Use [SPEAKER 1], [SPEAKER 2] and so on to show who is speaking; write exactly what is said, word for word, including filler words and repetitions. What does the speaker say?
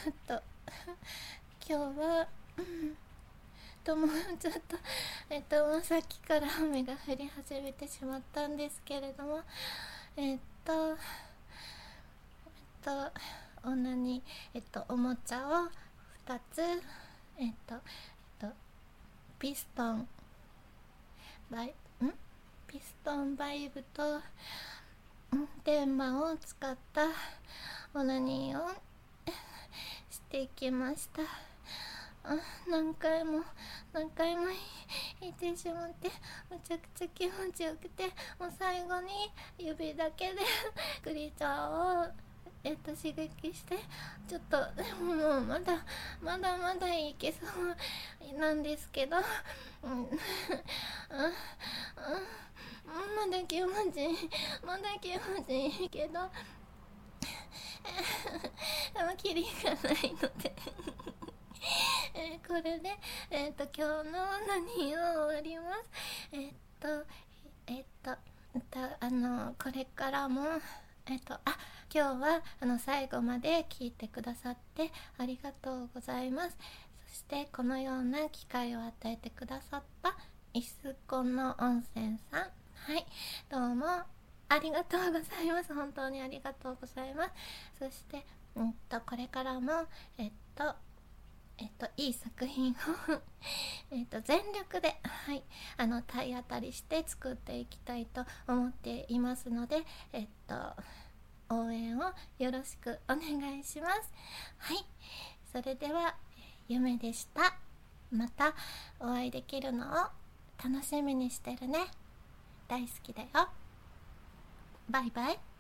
[SPEAKER 1] っと今日はともうちょっとえっともうさっきから雨が降り始めてしまったんですけれども、えっとえっと女にえっとおもちゃをふたつ、えっとえっとピストンバイんピストンバイブと電話を使ったオナニーをしていきました。あ、何回も何回も言ってしまってむちゃくちゃ気持ちよくて、もう最後に指だけでクリーチャーをえっと刺激してちょっとでももうまだまだまだいけそうなんですけど、うん、うん、まだ気持ちいいまだ気持ちいいけどでもキリがないのでえー、これで、えー、と今日の何を終わります。えっ、とえっ、とあのこれからもえっ、とあ今日はあの最後まで聞いてくださってありがとうございます。そしてこのような機会を与えてくださったイスコンの温泉さん、はい、どうもありがとうございます。本当にありがとうございます。そして、うんとこれからもえっとえっといい作品をえっと全力で、はい、あの体当たりして作っていきたいと思っていますので、えっと応援をよろしくお願いします。はい、それでは夢でした。またお会いできるのを楽しみにしてるね。大好きだよ。バイバイ。